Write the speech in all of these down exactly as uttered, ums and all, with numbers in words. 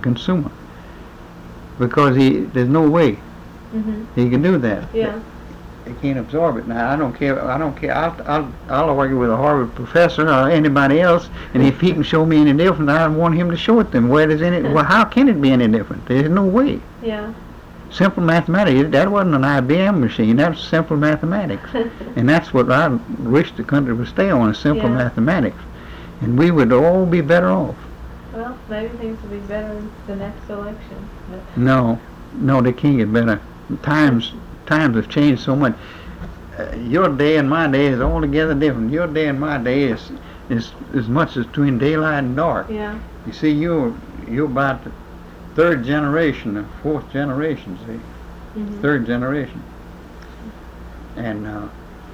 consumer, because he there's no way Mhm. he can do that. Yeah. He can't absorb it. Now I don't care. I don't care. I'll I'll, I'll argue with a Harvard professor or anybody else, and if he can show me any different, I want him to show it them. Where is any? Well, how can it be any different? There's no way. Yeah. Simple mathematics. That wasn't an I B M machine. That's simple mathematics, and that's what I wish the country would stay on: is simple Yeah. mathematics, and we would all be better off. Well, maybe things will be better in the next election. But No, no, they can't get better. Times times have changed so much. Uh, your day and my day is altogether different. Your day and my day is is as much as between daylight and dark. yeah. You see, you're you're about the third generation, the fourth generation. See, Mhm. third generation. And uh,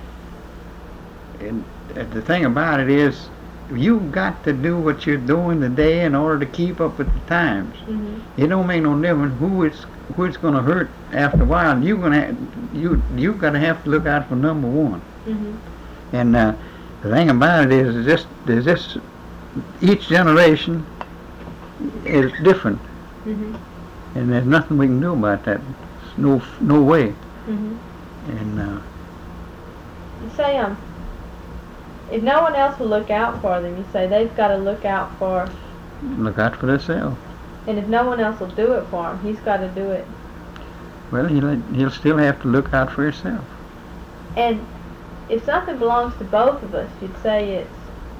and uh, the thing about it is, you've got to do what you're doing today in order to keep up with the times. Mhm. It don't make no difference who it's who it's going to hurt after a while. You're gonna have, you you got to have to look out for number one. Mhm. And uh, the thing about it is, is just there's just each generation is different, Mhm. and there's nothing we can do about that. There's no no way. Mhm. And uh, You say um, if no one else will look out for them, you say they've got to look out for, look out for themselves. and if no one else will do it for him, he's got to do it. Well, he'll he'll still have to look out for himself. And if something belongs to both of us, you'd say it's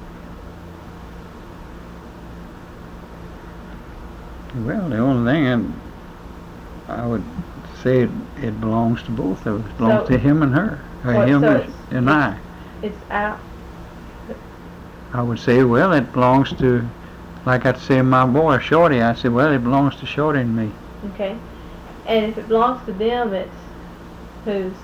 Well, the only thing I, I would say it, it belongs to both of us. It belongs So- to him and her, or Well, him so and, it's- and I. it's out. I would say, well, it belongs to, like I'd say my boy Shorty. I said, well, it belongs to Shorty and me. Okay. And if it belongs to them, it's whose?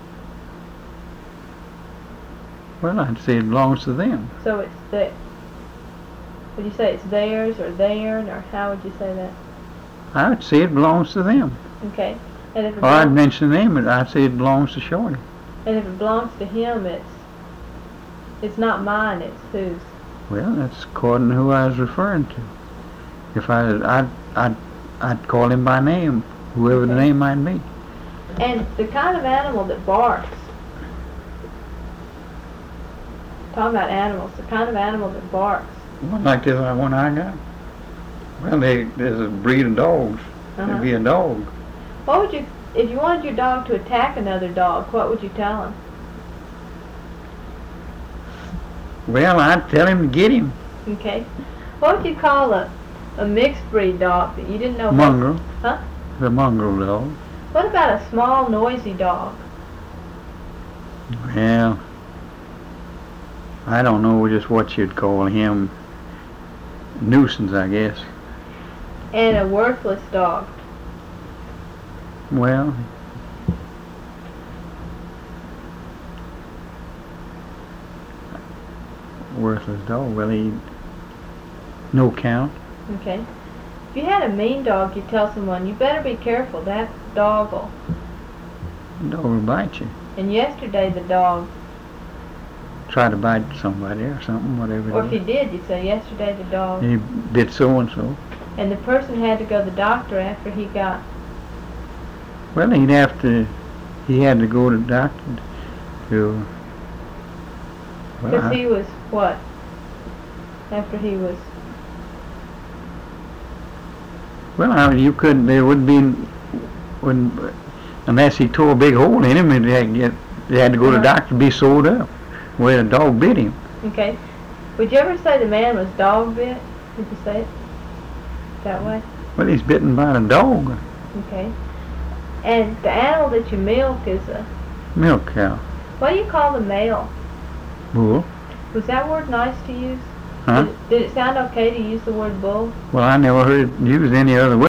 Well, I'd say it belongs to them. So it's the. Would you say it's theirs or theirs, or how would you say that? I would say it belongs to them. Okay. And if it Or I'd belongs, mention them, and I'd say it belongs to Shorty. and if it belongs to him, it's it's not mine. It's whose. Well, that's according to who I was referring to. If I, I'd, I'd, I'd call him by name, whoever the Okay. name might be. And the kind of animal that barks. Talking about animals, the kind of animal that barks. One like this one I got. Well, they, there's a breed of dogs. Uh-huh. There'd be a dog. What would you, if you wanted your dog to attack another dog, what would you tell him? Well, I'd tell him to get him. Okay. What would you call a, a mixed breed dog that you didn't know? Mongrel. Huh? The mongrel dog. What about a small, noisy dog? Well, I don't know just what you'd call him. Nuisance, I guess. And a worthless dog? Well, worthless dog. Well, he no count. Okay. If you had a mean dog, you'd tell someone, you better be careful, that dog will. Dog will bite you. And yesterday the dog, Try to bite somebody or something, whatever. or it if is. he did, you'd say, yesterday the dog. He bit so and so. And the person had to go to the doctor after he got, Well, he'd have to. He had to go to the doctor to. Well, because I- he was, what? After he was, Well, I mean, you couldn't. There wouldn't be, wouldn't, unless he tore a big hole in him, and they had to get, they had to go to the Uh-huh. doctor to be sewed up. Where the dog bit him. okay. Would you ever say the man was dog bit? Did you say it that way? Well, he's bitten by a dog, Okay. And the animal that you milk is a, milk cow, what do you call the male? bull. Was that word nice to use? Huh? Did, it- did it sound okay to use the word bull? Well, I never heard it used any other way.